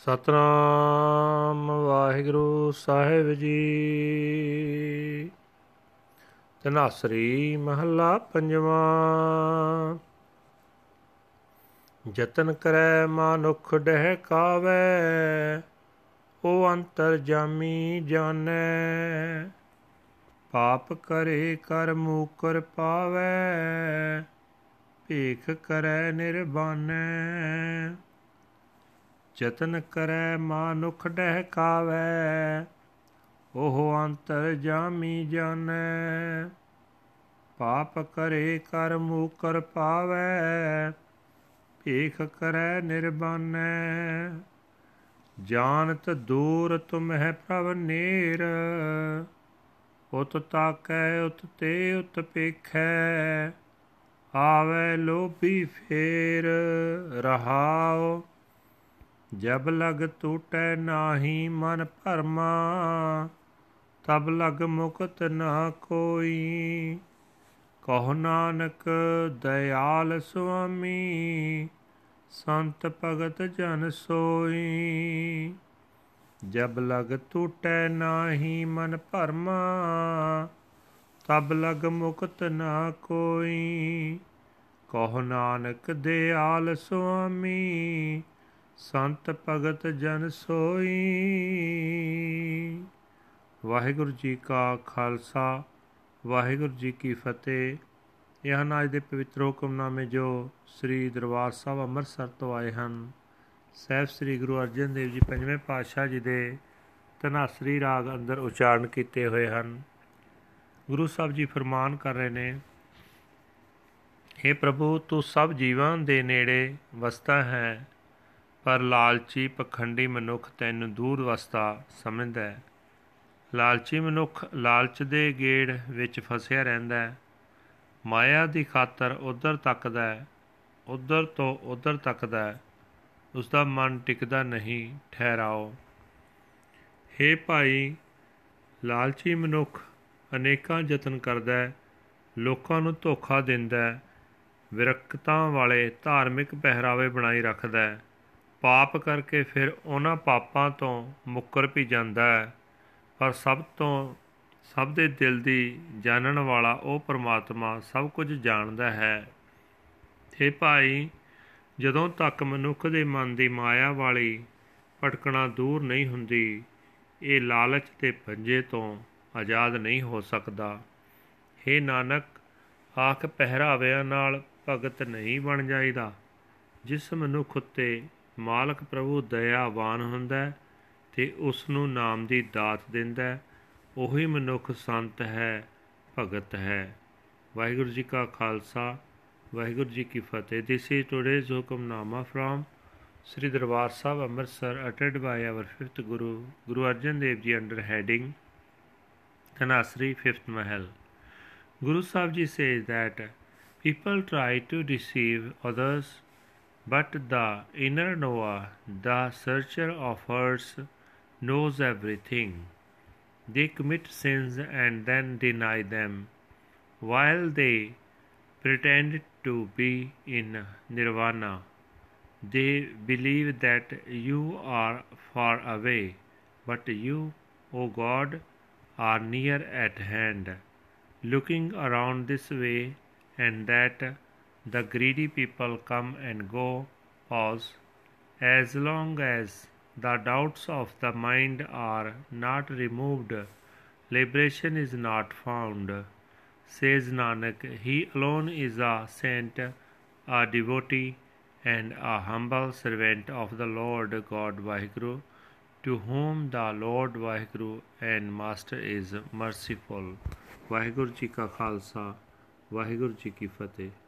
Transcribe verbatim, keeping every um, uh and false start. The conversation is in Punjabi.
ਸਤਨਾਮ ਵਾਹਿਗੁਰੂ ਸਾਹਿਬ ਜੀ। ਧਨਾਸਰੀ ਮਹੱਲਾ ਪੰਜਵਾਂ। ਜਤਨ ਕਰੈ ਮਾਨੁਖ ਡਹਿਕਾਵੈ, ਓ ਅੰਤਰ ਜਾਮੀ ਜਾਣੈ। ਪਾਪ ਕਰੇ ਕਰ ਮੂਕਰ ਪਾਵੈ, ਭੇਖ ਕਰੈ ਨਿਰਬਾਨੈ। ਜਤਨ ਕਰੈ ਮਾਨੁਖ ਡਹਿਕਾਵੈ, ਉਹ ਅੰਤਰ ਜਾਮੀ ਜਾਣੈ। ਪਾਪ ਕਰੇ ਕਰ ਮੂਕਰ ਪਾਵੈ, ਭੇਖ ਕਰੈ ਨਿਰਬਾਨੈ। ਜਾਨਤ ਦੂਰ ਤੁਮਹਿ ਪ੍ਰਭ ਨੇਰ, ਉਤ ਤਾਕੈ ਉਤ ਤੇ ਉਤ ਪੇਖੈ। ਆਵੈ ਲੋਭੀ ਫੇਰ ਰਹਾਉ, ਜਬ ਲਗ ਟੂਟੈ ਨਾਹੀ ਮਨ ਭਰਮਾ। ਤਬ ਲਗ ਮੁਕਤ ਨਾ ਕੋਈ, ਕਹੋ ਨਾਨਕ ਦਇਆਲ ਸੁਆਮੀ। ਸੰਤ ਭਗਤ ਜਨ ਸੋਈ, ਜਬ ਲਗ ਟੂਟੈ ਨਾਹੀ ਮਨ ਭਰਮਾ। ਤਬ ਲਗ ਮੁਕਤ ਨਾ ਕੋਈ, ਕਹੋ ਨਾਨਕ ਦਇਆਲ ਸੁਆਮੀ। ਸੰਤ ਭਗਤ ਜਨ ਸੋਈ। ਵਾਹਿਗੁਰੂ ਜੀ ਕਾ ਖਾਲਸਾ, ਵਾਹਿਗੁਰੂ ਜੀ ਕੀ ਫਤਿਹ। ਇਹ ਹਨ ਅੱਜ ਦੇ ਪਵਿੱਤਰ ਹੁਕਮਨਾਮੇ ਜੋ ਸ੍ਰੀ ਦਰਬਾਰ ਸਾਹਿਬ ਅੰਮ੍ਰਿਤਸਰ ਤੋਂ ਆਏ ਹਨ। ਸਾਹਿਬ ਸ੍ਰੀ ਗੁਰੂ ਅਰਜਨ ਦੇਵ ਜੀ ਪੰਜਵੇਂ ਪਾਤਸ਼ਾਹ ਜੀ ਦੇ ਧਨਾਸਰੀ ਰਾਗ ਅੰਦਰ ਉਚਾਰਨ ਕੀਤੇ ਹੋਏ ਹਨ। ਗੁਰੂ ਸਾਹਿਬ ਜੀ ਫਰਮਾਨ ਕਰ ਰਹੇ ਨੇ, ਹੇ ਪ੍ਰਭੂ, ਤੂੰ ਸਭ ਜੀਵਾਂ ਦੇ ਨੇੜੇ ਵਸਦਾ ਹੈ, ਪਰ ਲਾਲਚੀ ਪਖੰਡੀ ਮਨੁੱਖ ਤੈਨੂੰ ਦੂਰ ਵਸਦਾ ਸਮਝਦਾ ਹੈ। ਲਾਲਚੀ ਮਨੁੱਖ ਲਾਲਚ ਦੇ ਗੇੜ ਵਿੱਚ ਫਸਿਆ ਰਹਿੰਦਾ ਹੈ। ਮਾਇਆ ਦੀ ਖਾਤਰ ਉੱਧਰ ਤੱਕਦਾ ਹੈ, ਉੱਧਰ ਤੋਂ ਉੱਧਰ ਤੱਕਦਾ ਹੈ, ਉਸਦਾ ਮਨ ਟਿਕਦਾ ਨਹੀਂ। ਠਹਿਰਾਓ। ਹੇ ਭਾਈ, ਲਾਲਚੀ ਮਨੁੱਖ ਅਨੇਕਾਂ ਯਤਨ ਕਰਦਾ ਹੈ, ਲੋਕਾਂ ਨੂੰ ਧੋਖਾ ਦਿੰਦਾ ਹੈ, ਵਿਰਕਤਾਂ ਵਾਲੇ ਧਾਰਮਿਕ ਪਹਿਰਾਵੇ ਬਣਾਈ ਰੱਖਦਾ ਹੈ। ਪਾਪ ਕਰਕੇ ਫਿਰ ਉਹਨਾਂ ਪਾਪਾਂ ਤੋਂ ਮੁੱਕਰ ਵੀ ਜਾਂਦਾ ਹੈ। ਪਰ ਸਭ ਤੋਂ ਸਭ ਦੇ ਦਿਲ ਦੀ ਜਾਣਨ ਵਾਲਾ ਉਹ ਪਰਮਾਤਮਾ ਸਭ ਕੁਝ ਜਾਣਦਾ ਹੈ। ਹੇ ਭਾਈ, ਜਦੋਂ ਤੱਕ ਮਨੁੱਖ ਦੇ ਮਨ ਦੀ ਮਾਇਆ ਵਾਲੀ ਭਟਕਣਾ ਦੂਰ ਨਹੀਂ ਹੁੰਦੀ, ਇਹ ਲਾਲਚ ਦੇ ਪੰਜੇ ਤੋਂ ਆਜ਼ਾਦ ਨਹੀਂ ਹੋ ਸਕਦਾ। ਹੇ ਨਾਨਕ, ਆਖ ਪਹਿਰਾਵਿਆਂ ਨਾਲ ਭਗਤ ਨਹੀਂ ਬਣ ਜਾਈਦਾ। ਜਿਸ ਮਨੁੱਖ ਉੱਤੇ ਮਾਲਕ ਪ੍ਰਭੂ ਦਇਆਵਾਨ ਹੁੰਦਾ ਅਤੇ ਉਸ ਨੂੰ ਨਾਮ ਦੀ ਦਾਤ ਦਿੰਦਾ, ਉਹੀ ਮਨੁੱਖ ਸੰਤ ਹੈ, ਭਗਤ ਹੈ। ਵਾਹਿਗੁਰੂ ਜੀ ਕਾ ਖਾਲਸਾ, ਵਾਹਿਗੁਰੂ ਜੀ ਕੀ ਫਤਿਹ। This is today's Hukamnama from Sri Darbar Sahib Amritsar, uttered by our fifth Guru, Guru Arjan Dev Ji, under heading Dhanasri, fifth Mahal. Guru Sahib Ji says that people try to deceive others, but the inner knower, the searcher of hearts, knows everything. They commit sins and then deny them, while they pretend to be in nirvana. They believe that you are far away, but you, O God, are near at hand, looking around this way and that. The greedy people come and go. Pause. As long as the doubts of the mind are not removed, liberation is not found. Says Nanak, he alone is a saint, a devotee, and a humble servant of the Lord God Vaheguru, to whom the Lord Vaheguru and Master is merciful. Vaheguru Ji ka Khalsa, Vaheguru Ji ki Fateh.